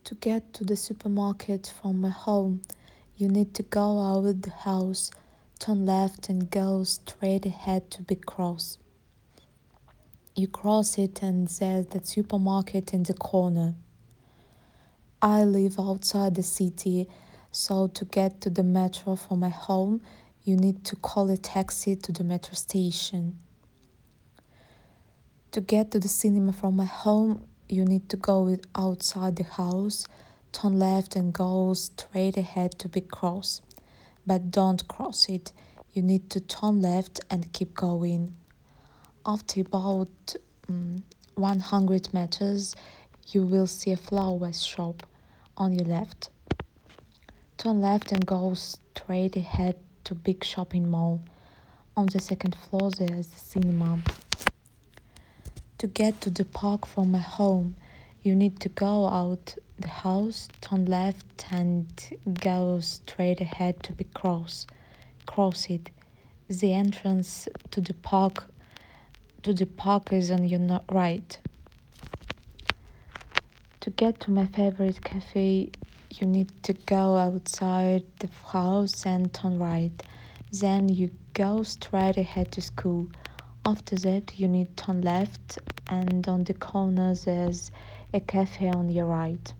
To get to the supermarket from my home, you need to go out the house, turn left and go straight ahead to Big Cross. You cross it and there's the supermarket in the corner. I live outside the city, so to get to the metro from my home, you need to call a taxi to the metro station. To get to the cinema from my home, you need to go outside the house, turn left and go straight ahead to Big Cross. But don't cross it. You need to turn left and keep going. After about 100 meters, you will see a flower shop on your left. Turn left and go straight ahead to big shopping mall. On the second floor there is the cinema. To get to the park from my home, you need to go out the house, turn left and go straight ahead to Big Cross. Cross it. The entrance to the park is on your right. To get to my favorite cafe, you need to go outside the house and turn right. Then you go straight ahead to school. After that, you need to turn left, and on the corner there's a cafe on your right.